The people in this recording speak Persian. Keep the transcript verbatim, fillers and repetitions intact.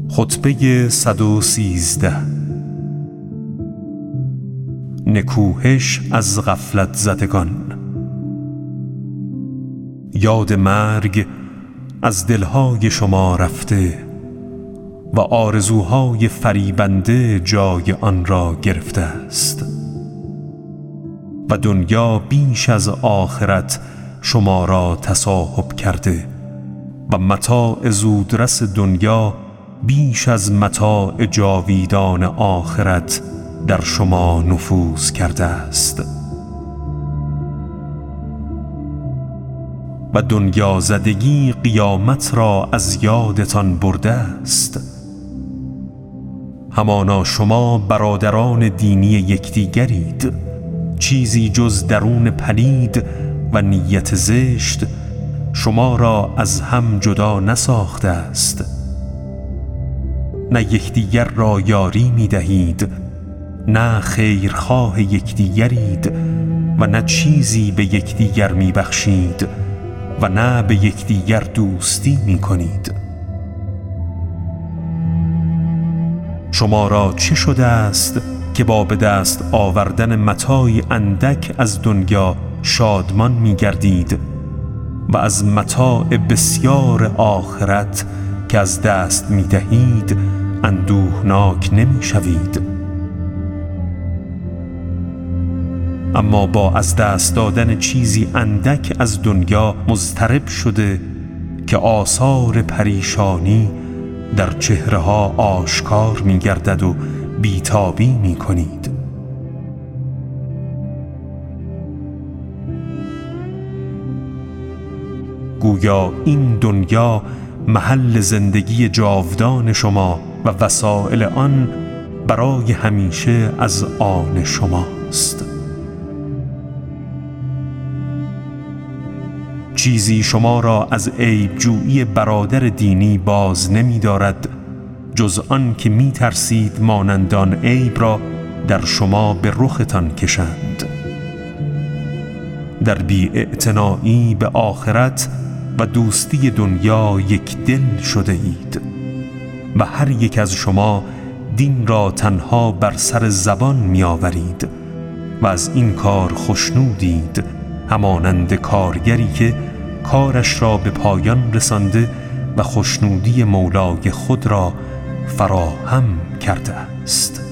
خطبه صد و سیزده. نکوهش از غفلت زدگان. یاد مرگ از دلهای شما رفته و آرزوهای فریبنده جای آن را گرفته است و دنیا بیش از آخرت شما را تصاحب کرده و متاع زودرس دنیا بیش از متاع جاویدان آخرت در شما نفوذ کرده است و دنیا زدگی قیامت را از یادتان برده است. همانا شما برادران دینی یکدیگرید، چیزی جز درون پلید و نیت زشت شما را از هم جدا نساخته است. نه یکدیگر را یاری می دهید، نه خیرخواه یکدیگرید و نه چیزی به یکدیگر می بخشید و نه به یکدیگر دوستی می کنید. شما را چه شده است که با به دست آوردن متاعی اندک از دنیا شادمان می گردید و از متاع بسیار آخرت که از دست می دهید اندوهناک نمی شوید؟ اما با از دست دادن چیزی اندک از دنیا مضطرب شده که آثار پریشانی در چهره ها آشکار می گردد و بیتابی می کنید. گویا این دنیا محل زندگی جاودان شما و وسائل آن برای همیشه از آن شماست. چیزی شما را از عیب جویی برادر دینی باز نمی دارد جز آن که می ترسید مانندان عیب را در شما به رختان کشند. در بی‌اعتنایی به آخرت و دوستی دنیا یک دل شده اید و هر یک از شما دین را تنها بر سر زبان می آورید و از این کار خوشنودید، همانند کارگری که کارش را به پایان رسانده و خوشنودی مولای خود را فراهم کرده است.